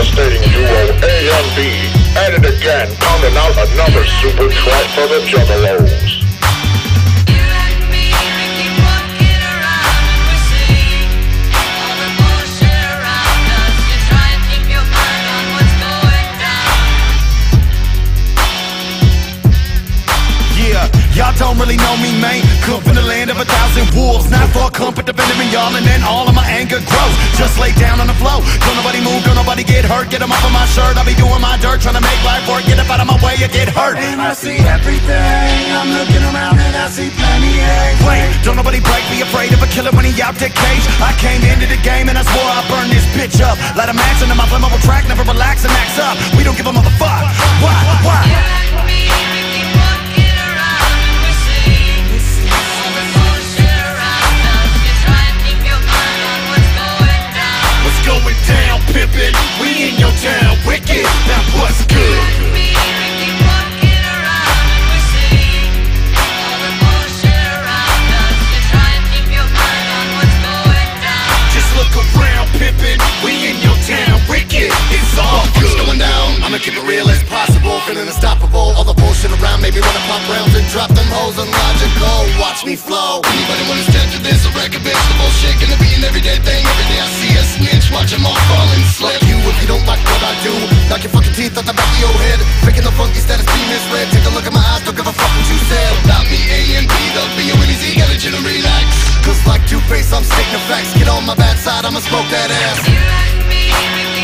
devastating duo A and B, at it again, pounding out another super track for the Juggalos. Y'all don't really know me, man. Come from the land of 1,000 wolves. Not for a clump at the venom in y'all, and then all of my anger grows. Just lay down on the floor. Don't nobody move, don't nobody get hurt. Get them off of my shirt, I'll be doing my dirt, trying to make life work. Get up out of my way, you get hurt. And I see everything. I'm looking around and I see plenty of Wait, don't nobody break, be afraid of a killer when he out the cage. I came into the game and I swore I'd burn this bitch up. Light a match into my flammable track, never relax and axe up. We don't give a motherfuck. Why? Going down, pimpin', we in your town, wicked, now what's good? Just look around, pimpin', we in your town, wicked, it's all good. What's going down? I'ma keep it real as possible, feeling unstoppable. All the bullshit around, maybe wanna pop rounds and drop them hoes unlogical. Watch me flow. Anybody wanna stand to this? I reckon bitch, the bullshit gonna be an everyday thing. Every day I see a snitch, watch them all fall and slip. You, if you don't like what I do, knock your fucking teeth out the back of your head. Picking the funky status, be misread. Take a look at my eyes, don't give a fuck what you said. About me, A and B, the B O N E Z, gotta chill and relax. Cause like Two-Face, I'm stating the facts. Get on my bad side, I'ma smoke that ass. You like me.